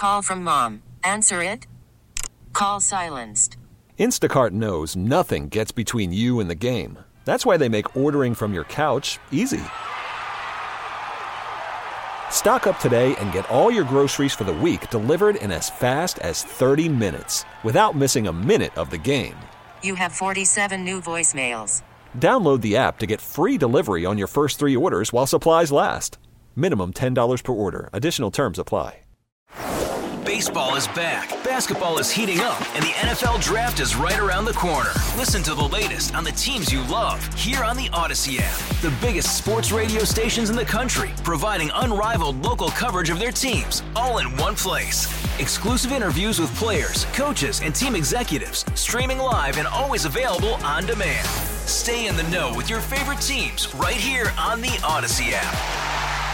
Call from mom. Answer it. Call silenced. Instacart knows nothing gets between you and the game. That's why they make ordering from your couch easy. Stock up today and get all your groceries for the week delivered in as fast as 30 minutes without missing a minute of the game. You have 47 new voicemails. Download the app to get free delivery on your first 3 orders while supplies last. Minimum $10 per order. Additional terms apply. Baseball is back, basketball is heating up, and the NFL Draft is right around the corner. Listen to the latest on the teams you love here on the Odyssey app. The biggest sports radio stations in the country, providing unrivaled local coverage of their teams, all in one place. Exclusive interviews with players, coaches, and team executives, streaming live and always available on demand. Stay in the know with your favorite teams right here on the Odyssey app.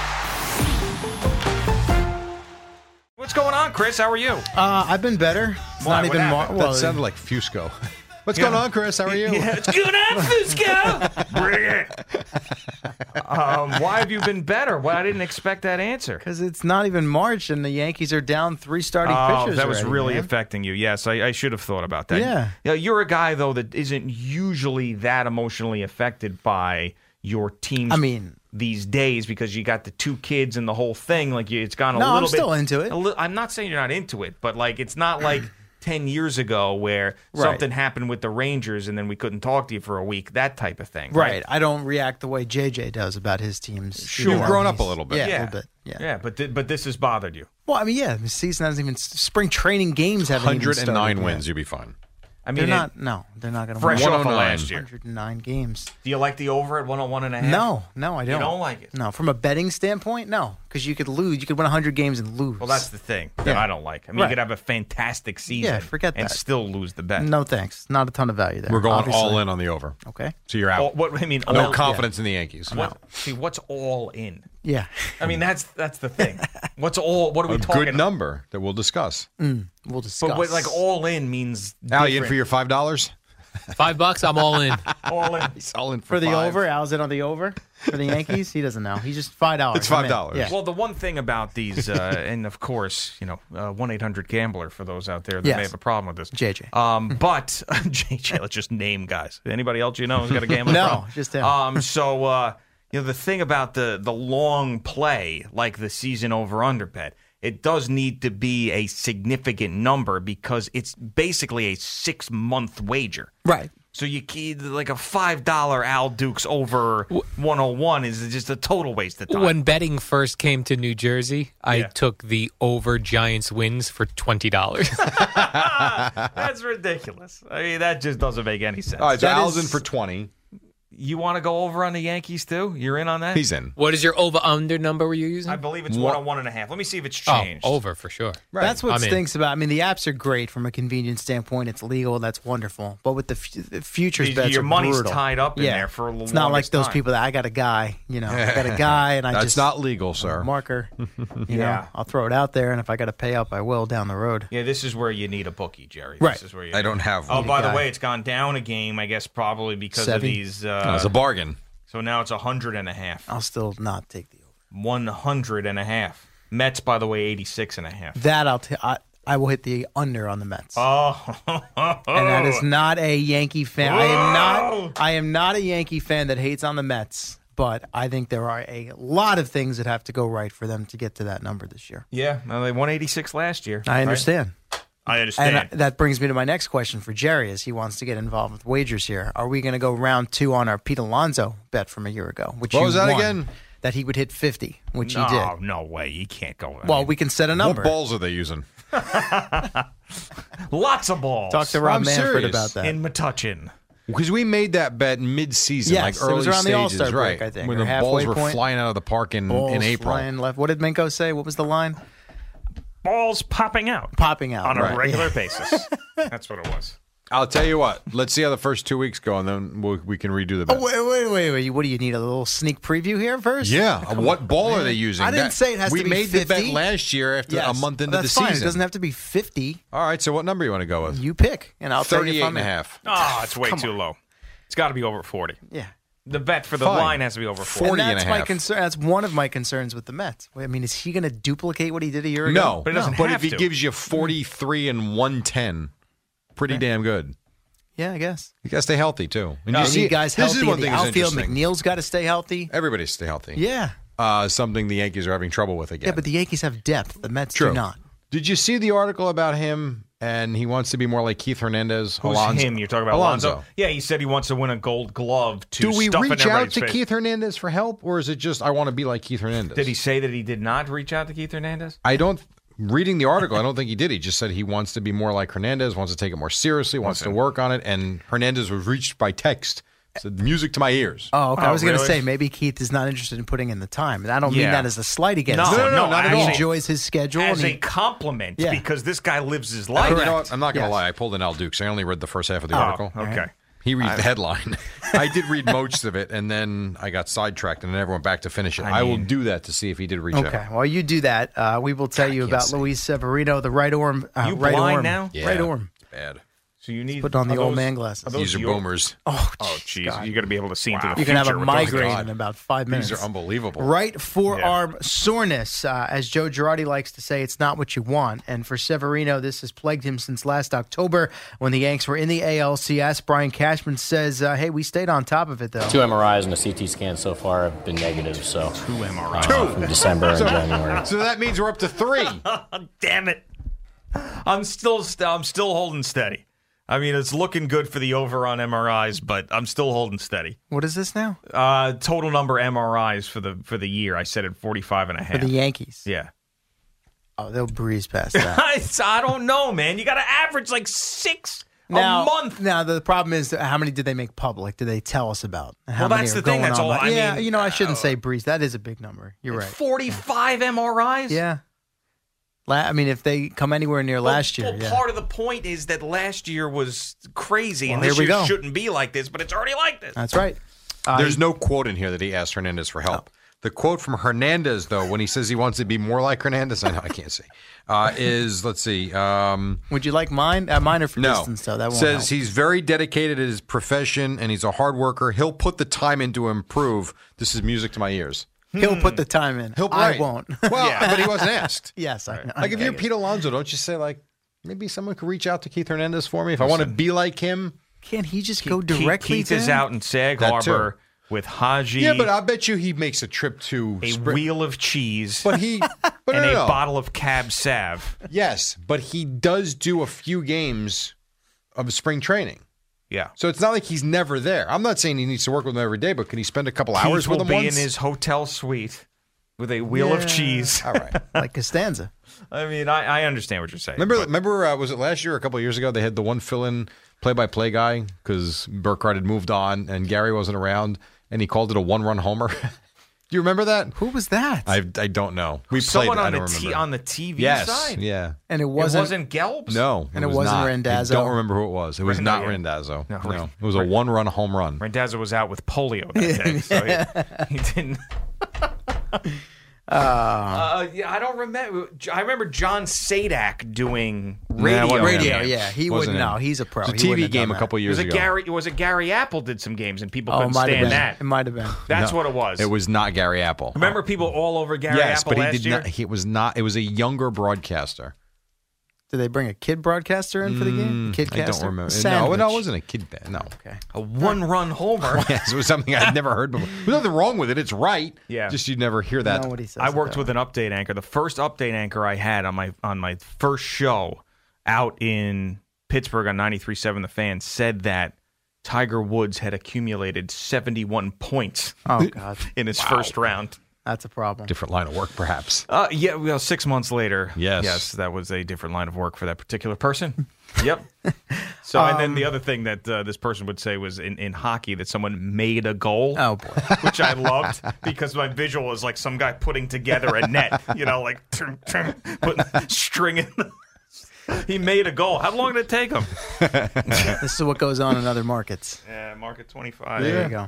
What's going on, Chris? How are you? I've been better. It's not even That sounded like Fusco. What's going on, Chris? How are you? Yeah, what's going on, Fusco? Bring it. Why have you been better? Well, I didn't expect that answer. Because it's not even March, and the Yankees are down 3 starting pitchers. That was already, really man. affecting you. Yes, I should have thought about that. Yeah. You're a guy, though, that isn't usually that emotionally affected by your team's these days because you got the 2 kids and the whole thing. Like it's gone a little bit. I'm still into it. I'm not saying you're not into it, but like it's not like 10 years ago where something happened with the Rangers and then we couldn't talk to you for a week. That type of thing. Right. I don't react the way JJ does about his teams. Sure. You've grown up a little bit. Yeah, a little bit. Yeah, but this has bothered you. Well, the season hasn't even. Spring training games haven't even started. 109 wins, you'll be fine. I mean, they're not going to fresh win. off of last year. 109 games. Do you like the over at 101.5? No, I don't. You don't like it? No, from a betting standpoint, no, because you could lose. You could win 100 games and lose. Well, that's the thing that I don't like. You could have a fantastic season and still lose the bet. No, thanks. Not a ton of value there. We're going all in on the over. Okay. So you're out. No confidence in the Yankees. See, what's all in? Yeah. I mean, that's the thing. What are we talking about? A good number that we'll discuss. We'll discuss. But like all in means Al, you in for your $5? $5, I'm all in. All in. He's all in for the $5. over. Al's in on the over for the Yankees. He doesn't know. He's just $5. It's $5. Yeah. Well, the one thing about these, and of course, 1-800-GAMBLER for those out there that may have a problem with this. JJ. But JJ, let's just name guys. Anybody else you know who's got a gambling problem? No, just him. So the thing about the long play, like the season over/under bet, it does need to be a significant number because it's basically a 6-month wager. Right. So like a $5 Al Dukes over 101 is just a total waste of time. When betting first came to New Jersey, I took the over Giants wins for $20. That's ridiculous. I mean, that just doesn't make any sense. All right, so Al's in for 20. You want to go over on the Yankees, too? You're in on that? He's in. What is your over-under number were you using? I believe it's 101.5. Let me see if it's changed. Oh, over for sure. Right. That's what stinks about. The apps are great from a convenience standpoint. It's legal. That's wonderful. But with the futures bets, your money's brutal. tied up in there for a little. It's not like those people that I got a guy. I got a guy, and That's not legal, sir. Marker. I'll throw it out there, and if I got to pay up, I will down the road. Yeah, this is where you need a bookie, Jerry. Right. This is where I don't have one. Oh, by the way, it's gone down a game. I guess probably because of these. It's a bargain. So now it's 100.5. I'll still not take the over. 100.5. Mets, by the way, 86.5. That I will hit the under on the Mets. Oh, and that is not a Yankee fan. I am not a Yankee fan that hates on the Mets. But I think there are a lot of things that have to go right for them to get to that number this year. Yeah, well, they won 86 last year. I understand. Right? I understand. And that brings me to my next question for Jerry, as he wants to get involved with wagers here. Are we going to go round 2 on our Pete Alonso bet from a year ago? Which what was that won, again? That he would hit 50, which he did. No way. He can't go. Well, we can set a number. What balls are they using? Lots of balls. Talk to Rob Manfred serious. about that. In Metuchen. Because we made that bet mid-season, yes, like early it was around stages, the All-Star right? break, I think, when or the balls were point. flying out of the park in April. Flying left. What did Minko say? What was the line? Balls popping out. Popping out. On a regular basis. That's what it was. I'll tell you what. Let's see how the first 2 weeks go, and then we can redo the bet. Oh, wait. What do you need, a little sneak preview here first? Yeah. What ball are they using? I didn't say it has to be 50. We made the bet last year after a month into the season. Fine. It doesn't have to be 50. All right, so what number you want to go with? You pick, and I'll tell you if I'm in. 38.5. Oh, it's way too low. It's got to be over 40. Yeah. The bet for the Fine. line has to be over 40. 40 and and that's a my half. concern. That's one of my concerns with the Mets. I mean, is he going to duplicate what he did a year ago? No, But it doesn't But have if he to. gives you 43 and 110, pretty damn good. Yeah, I guess. You got to stay healthy too. And You need guys this healthy is one in the thing that's outfield. interesting. McNeil's got to stay healthy. Everybody stay healthy. Yeah. Something the Yankees are having trouble with again. Yeah, but the Yankees have depth. The Mets True. do not. Did you see the article about him? And he wants to be more like Keith Hernandez. Who's Alonso. him? You're talking about Alonso? Yeah, he said he wants to win a Gold Glove to Do we stuff in reach out everybody's to face. Keith Hernandez for help, or is it just I want to be like Keith Hernandez? Did he say that he did not reach out to Keith Hernandez? I don't. Reading the article, I don't think he did. He just said he wants to be more like Hernandez, wants to take it more seriously, wants to work on it. And Hernandez was reached by text. Said music to my ears. Oh, okay. I was going to really? say maybe Keith is not interested in putting in the time. And I don't mean Yeah. that as a slight against No, him. no, not at He all. enjoys his schedule. As and a he- compliment, Yeah. because this guy lives his life. You know what? I'm not going to Yes. lie. I pulled an Al Dukes. I only read the first half of the Oh, article. okay. He reads the headline. I did read most of it, and then I got sidetracked, and I never went back to finish it. I will do that to see if he did reach Okay, out. while you do that, we will tell you can't about see. Luis Severino, the right arm. You right blind arm. now? Yeah. Right arm. Bad. So you need Put on the are old those- man glasses. are those These are your- boomers. Oh, jeez, God. you got to be able to see into the You future. can have a with those migraine guys. in about 5 minutes. These are unbelievable. Right forearm soreness. As Joe Girardi likes to say, it's not what you want. And for Severino, this has plagued him since last October when the Yanks were in the ALCS. Brian Cashman says, hey, we stayed on top of it, though. 2 MRIs and a CT scan so far have been negative. So 2 MRIs. from December and January. So that means we're up to 3. Damn it! I'm still holding steady. I mean, it's looking good for the over on MRIs, but I'm still holding steady. What is this now? Total number MRIs for the year, I said at 45 and a half. For the Yankees. Yeah. Oh, they'll breeze past that. I don't know, man. You got to average like 6 Now, a month. Now, the problem is, how many did they make public? Did they tell us about? How Well, many that's are the thing. going That's all. on? I Yeah, mean, I shouldn't say breeze. That is a big number. You're right. 45 MRIs? Yeah. I mean, if they come anywhere near last year, Well, yeah. part of the point is that last year was crazy, and Well, this here we year go. shouldn't be like this, but it's already like this. That's right. There's no quote in here that he asked Hernandez for help. The quote from Hernandez, though, when he says he wants to be more like Hernandez, I know I can't see, is, let's see. Would you like mine? Mine are for No. distance, though. That won't Says help. he's very dedicated at his profession, and he's a hard worker. He'll put the time in to improve. This is music to my ears. He'll put the time in. He'll I right. won't. Well, but he wasn't asked. Yes, I know. Like, if you're Pete Alonso, don't you say, like, maybe someone could reach out to Keith Hernandez for me? If I want to be like him. Can't he just go directly Keith to is him? out in Sag That Harbor with Haji. Yeah, but I bet you he makes a trip to a Spring- wheel of cheese But he, but and no, a no. bottle of Cab Sav. Yes, but he does do a few games of spring training. Yeah. So it's not like he's never there. I'm not saying he needs to work with him every day, but can he spend a couple hours Keith with will him be once? in his hotel suite with a wheel of cheese. All right. Like Costanza. I mean, I understand what you're saying. Remember, was it last year or a couple of years ago? They had the one fill-in play-by-play guy because Burkhardt had moved on and Gary wasn't around, and he called it a one-run homer. Do you remember that? Who was that? I don't know. We Someone played. on I the don't remember. on the TV yes, side. yeah. and it It wasn't. wasn't Gelbs. No, And it was wasn't not. Randazzo? I don't remember who it was. It was not Randazzo. No. No, it was a one-run home run. Randazzo was out with polio that day, so he didn't. Yeah, I don't remember. I remember John Sadak doing radio. wasn't him. radio. games. Yeah, he Wasn't wouldn't. him. No, he's a pro. It was a He wouldn't TV have game done a that. couple It years was ago. It was a Gary Apple did some games and people Oh, it couldn't might have stand been. that. It might have been. That's No, what it was. It was not Gary Apple. Remember people all over Gary yes, Apple but he last did year? not. He was not. It was a younger broadcaster. Did they bring a kid broadcaster in for the game? Kid I caster? don't remember. Sandwich. No, it wasn't a kid. No. Okay. A one-run homer. Yes, it was something I'd never heard before. There's nothing wrong with it. It's right. Yeah. Just you'd never hear that. Know what he says I worked about with an update anchor. The first update anchor I had on my first show out in Pittsburgh on 93.7 The Fan said that Tiger Woods had accumulated 71 points Oh God, in his first round. that's a problem. Different line of work, perhaps. Yeah, well, 6 months later. Yes. that was a different line of work for that particular person. Yep. So, and then the other thing that this person would say was in hockey that someone made a goal. Oh boy. Which I loved because my visual was like some guy putting together a net, like putting string in. He made a goal. How long did it take him? This is what goes on in other markets. Yeah, market 25. There you go.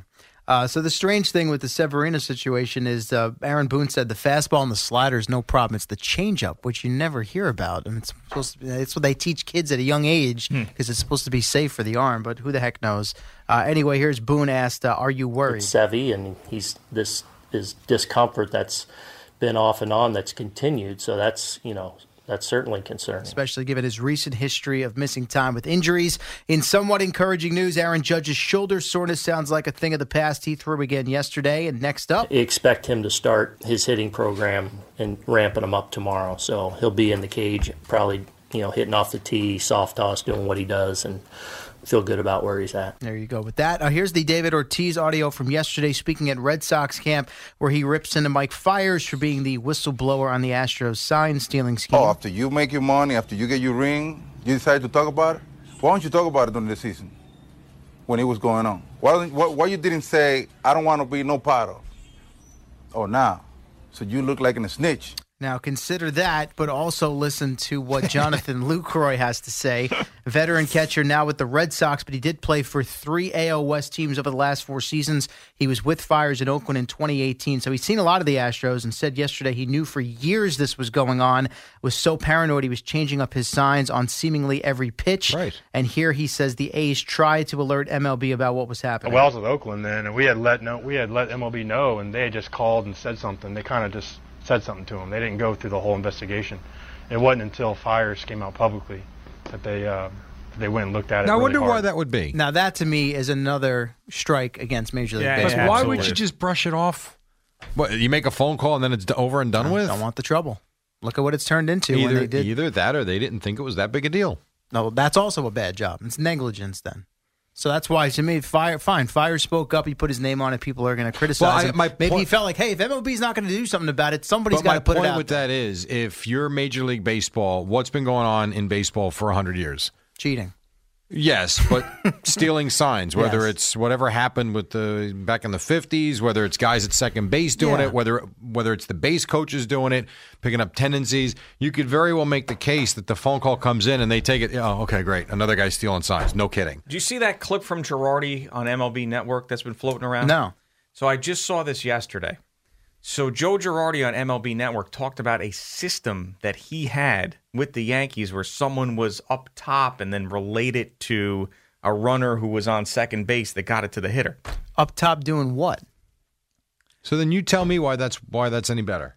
So the strange thing with the Severino situation is Aaron Boone said the fastball and the slider is no problem. It's the changeup, which you never hear about. And it's what they teach kids at a young age because it's supposed to be safe for the arm, but who the heck knows? Anyway, here's Boone asked, are you worried? It's Sevy, and this is discomfort that's been off and on that's continued. So that's certainly concerning. Especially given his recent history of missing time with injuries. In somewhat encouraging news, Aaron Judge's shoulder soreness sounds like a thing of the past. He threw again yesterday. And next up, expect him to start his hitting program and ramping him up tomorrow. So he'll be in the cage, probably hitting off the tee, soft toss, doing what he does, and feel good about where he's at. There you go with that. Here's the David Ortiz audio from yesterday speaking at Red Sox camp where he rips into Mike Fiers for being the whistleblower on the Astros sign-stealing scheme. Oh, after you make your money, after you get your ring, you decide to talk about it? Why don't you talk about it during the season when it was going on? Why you didn't say, I don't want to be no part of? Oh, now. So you look like a snitch. Now, consider that, but also listen to what Jonathan Lucroy has to say. Veteran catcher now with the Red Sox, but he did play for 3 AL West teams over the last 4 seasons. He was with Fiers in Oakland in 2018, so he's seen a lot of the Astros and said yesterday he knew for years this was going on, was so paranoid he was changing up his signs on seemingly every pitch. Right. And here he says the A's tried to alert MLB about what was happening. Well, I was with Oakland then, and we had let MLB know, and they had just called and said something. They kind of just said something to him. They didn't go through the whole investigation. It wasn't until Fiers came out publicly that they went and looked at it. Now, really I wonder hard. why that would be. Now, that to me is another strike against Major League Baseball. Why would you just brush it off? What, you make a phone call and then it's over and done with? Don't want the trouble. Look at what it's turned into when they did. Either that or they didn't think it was that big a deal. No, that's also a bad job. It's negligence then. So that's why, to me, Fiers spoke up. He put his name on it. People are going to criticize him. Maybe he felt like, hey, if MLB's not going to do something about it, somebody's got to put it out. My point with that is, if you're Major League Baseball, what's been going on in baseball for 100 years? Cheating. Yes, but stealing signs, whether it's whatever happened with back in the 50s, whether it's guys at second base doing it, whether it's the base coaches doing it, picking up tendencies, you could very well make the case that the phone call comes in and they take it, oh, okay, great, another guy's stealing signs. No kidding. Do you see that clip from Girardi on MLB Network that's been floating around? No. So I just saw this yesterday. So Joe Girardi on MLB Network talked about a system that he had with the Yankees where someone was up top and then related to a runner who was on second base that got it to the hitter. Up top doing what? So then you tell me why that's any better.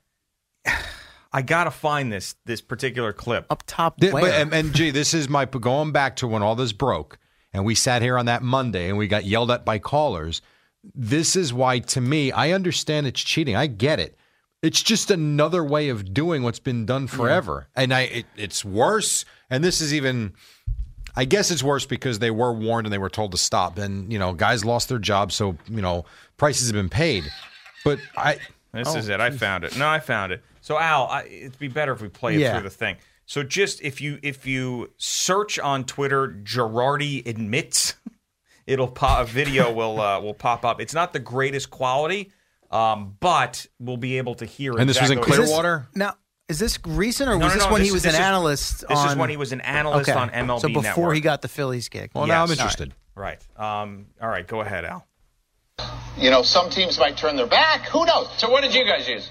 I got to find this particular clip. Up top where? And gee, this is going back to when all this broke and we sat here on that Monday and we got yelled at by callers. This is why, to me, I understand it's cheating. I get it. It's just another way of doing what's been done forever. And it's worse. And this is even, I guess it's worse because they were warned and they were told to stop. And, guys lost their jobs, so, prices have been paid. But This is it. I found it. No, I found it. So, Al, it'd be better if we play it through the thing. So just if you search on Twitter, Girardi admits... a video will pop up. It's not the greatest quality, but we'll be able to hear it. And this was in Clearwater? Now, is this recent or was this when he was an analyst? This is when he was an analyst on MLB So before Network. he got the Phillies gig. Well, now I'm interested. Right. All right, go ahead, Al. Some teams might turn their back. Who knows? So what did you guys use?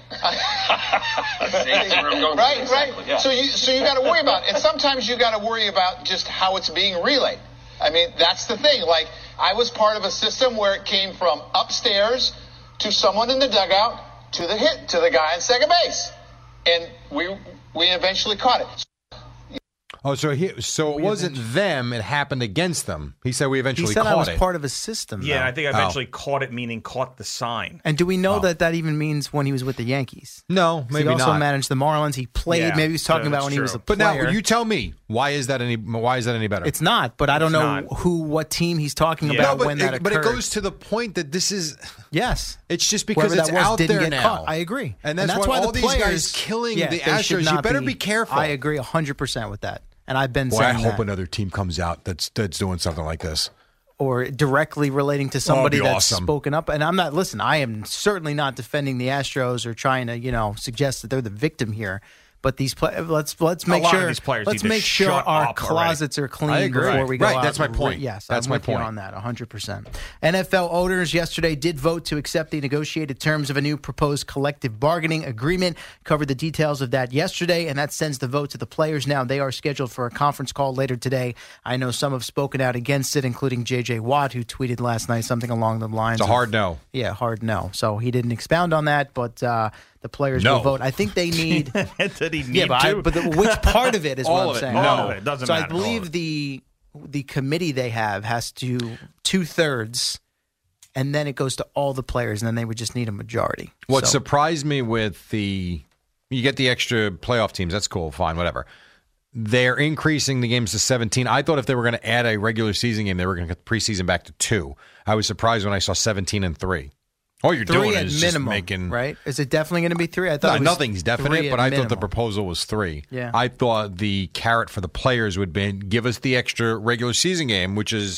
Right. Yeah. So you got to worry about it. And sometimes you got to worry about just how it's being relayed. I mean, that's the thing. Like, I was part of a system where it came from upstairs to someone in the dugout to the guy on second base. And we eventually caught it. Oh, so it wasn't them. It happened against them. He said we eventually caught it. He said I was part of a system. Yeah, though. I think I eventually caught it, meaning caught the sign. And do we know that even means when he was with the Yankees? No, maybe not. He also managed the Marlins. He played. Yeah, maybe he was talking about when he was a player. But now you tell me, why is that any better? It's not, but I don't know what team he's talking about when that occurred. But it goes to the point that this is... Yes. It's just because it's out there now. Caught. I agree. And that's why all these guys killing the Astros, you better be careful. I agree 100% with that. And I've been saying I hope another team comes out that's doing something like this. Or directly relating to somebody that's spoken up. And I am certainly not defending the Astros or trying to, suggest that they're the victim here. But these let's A make lot sure of these players let's need to make sure shut our up closets are I clean agree. before we go Right, out. that's my point. Yes, That's I'm my with you point. on that 100%. NFL owners yesterday did vote to accept the negotiated terms of a new proposed collective bargaining agreement. Covered the details of that yesterday, and that sends the vote to the players now. They are scheduled for a conference call later today. I know some have spoken out against it, including J.J. Watt, who tweeted last night something along the lines It's a hard no. Yeah, hard no. So he didn't expound on that, but the players No. will vote. I think they need. Did he need Yeah, but which part of it is All what of I'm it. saying? No, it doesn't so matter. I believe the committee they have has to 2/3, and then it goes to all the players, and then they would just need a majority. What So- surprised me with you get the extra playoff teams. That's cool. Fine, whatever. They're increasing the games to 17. I thought if they were going to add a regular season game, they were going to cut the preseason back to 2. I was surprised when I saw 17 and 3. All you're 3 doing at is minimum, just making right? Is it definitely going to be 3? I thought it was nothing's 3 definite, at but I thought the minimum. proposal was 3. Yeah. I thought the carrot for the players would be give us the extra regular season game, which is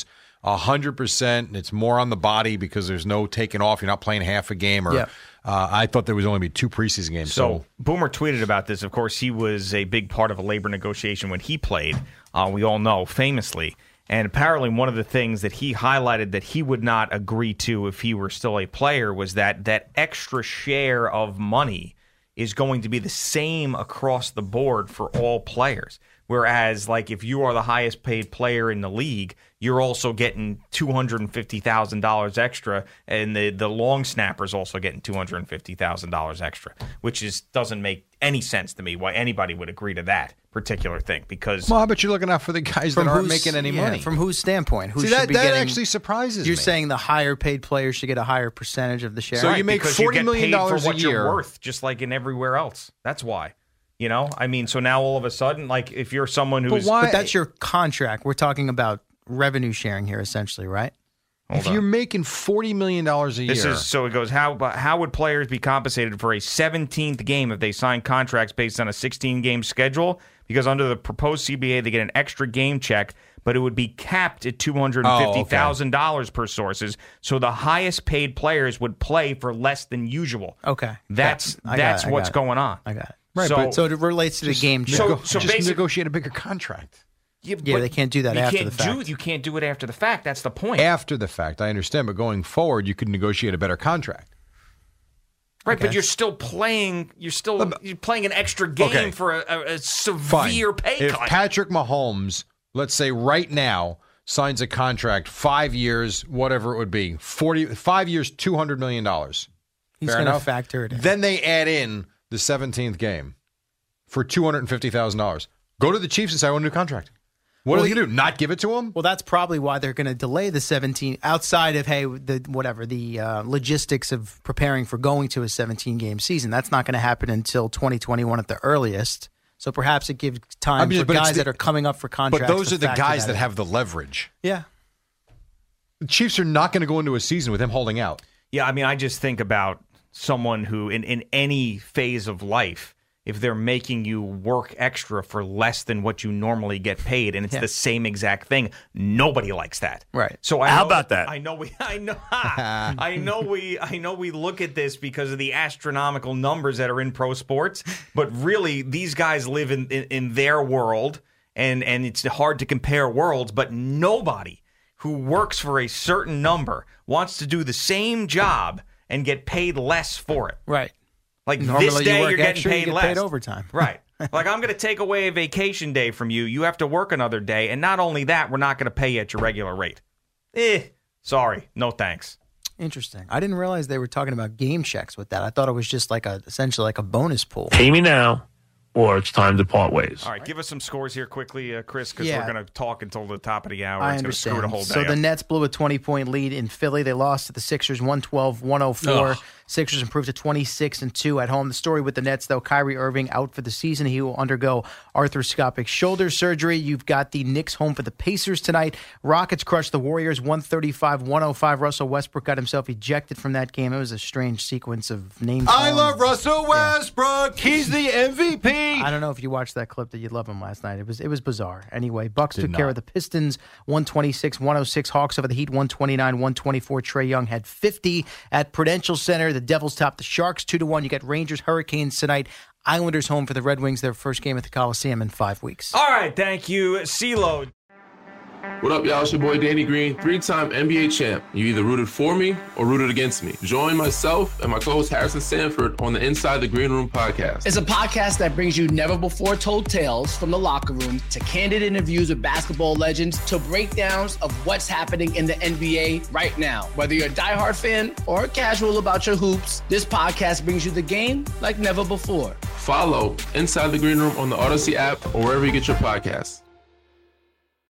100%. It's more on the body because there's no taking off. You're not playing half a game. Or Yeah. I thought there was only be 2 preseason games. So Boomer tweeted about this. Of course, he was a big part of a labor negotiation when he played. We all know, famously. And apparently one of the things that he highlighted that he would not agree to if he were still a player was that extra share of money is going to be the same across the board for all players. Whereas, like, if you are the highest paid player in the league, you're also getting $250,000 extra, and the long snapper's also getting $250,000 extra, which doesn't make any sense to me why anybody would agree to that particular thing. Because well, how about you looking out for the guys that aren't making any money? From whose standpoint? Who See, should that be getting, actually surprises You're me. saying the higher paid players should get a higher percentage of the share? So you make because $40 get million paid for a what year. you're worth, just like in everywhere else. That's why. You know, I mean, so now all of a sudden, like, if you're someone who's But that's your contract. We're talking about revenue sharing here, essentially, right? If you're making $40 million a year. This is so it goes. How would players be compensated for a 17th game if they sign contracts based on a 16-game schedule? Because under the proposed CBA, they get an extra game check, but it would be capped at $250,000 per sources. So the highest paid players would play for less than usual. Okay, that's I got it. what's going on. I got it. Right, so, but so it relates to the game check. So just basically, negotiate a bigger contract. Yeah, they can't do that after the fact. You can't do it after the fact. That's the point. After the fact, I understand, but going forward, you could negotiate a better contract. Right, Okay. but you're still playing. You're playing an extra game for a severe pay If cut. Patrick Mahomes, let's say right now, signs a contract, 5 years, whatever it would be, 5 years, $200 million. He's Fair going to enough? factor it in. Then they add in the 17th game for $250,000. Go to the Chiefs and say, I want a new contract. What are they going to do? Not give it to him? Well, that's probably why they're going to delay the 17 outside of, the logistics of preparing for going to a 17-game season. That's not going to happen until 2021 at the earliest. So perhaps it gives time for guys that are coming up for contracts. But those to are the factor guys that in. have the leverage. Yeah. The Chiefs are not going to go into a season with him holding out. Yeah, I mean, I just think about someone who, in any phase of life, if they're making you work extra for less than what you normally get paid, and it's the same exact thing, nobody likes that. Right. So How about that? I know we look at this because of the astronomical numbers that are in pro sports, but really these guys live in their world, and it's hard to compare worlds. But nobody who works for a certain number wants to do the same job and get paid less for it. Right. Like Normally this day, you work you're getting extra, paid you get less. paid overtime. Right. Like, I'm going to take away a vacation day from you. You have to work another day. And not only that, we're not going to pay you at your regular rate. Sorry. No thanks. Interesting. I didn't realize they were talking about game checks with that. I thought it was just essentially like a bonus pool. Pay me now, or it's time to part ways. All right. Give us some scores here quickly, Chris, because Yeah. we're going to talk until the top of the hour. I It's going to screw the understand. whole day So up. the Nets blew a 20-point lead in Philly. They lost to the Sixers 112-104. Ugh. Sixers improved to 26-2 at home. The story with the Nets, though, Kyrie Irving out for the season. He will undergo arthroscopic shoulder surgery. You've got the Knicks home for the Pacers tonight. Rockets crushed the Warriors 135-105. Russell Westbrook got himself ejected from that game. It was a strange sequence of names. I love Russell Westbrook. He's the MVP. I don't know if you watched that clip that you'd love him last night. It was bizarre. Anyway, Bucks Did took not. care of the Pistons 126-106. Hawks over the Heat 129-124. Trae Young had 50 at Prudential Center. The Devils topped the Sharks 2-1. You got Rangers Hurricanes tonight. Islanders home for the Red Wings, their first game at the Coliseum in 5 weeks. All right, thank you, CeeLo. What up, y'all? It's your boy Danny Green, 3-time NBA champ. You either rooted for me or rooted against me. Join myself and my co-host Harrison Sanford on the Inside the Green Room podcast. It's a podcast that brings you never-before-told tales from the locker room to candid interviews with basketball legends to breakdowns of what's happening in the NBA right now. Whether you're a diehard fan or casual about your hoops, this podcast brings you the game like never before. Follow Inside the Green Room on the Odyssey app or wherever you get your podcasts.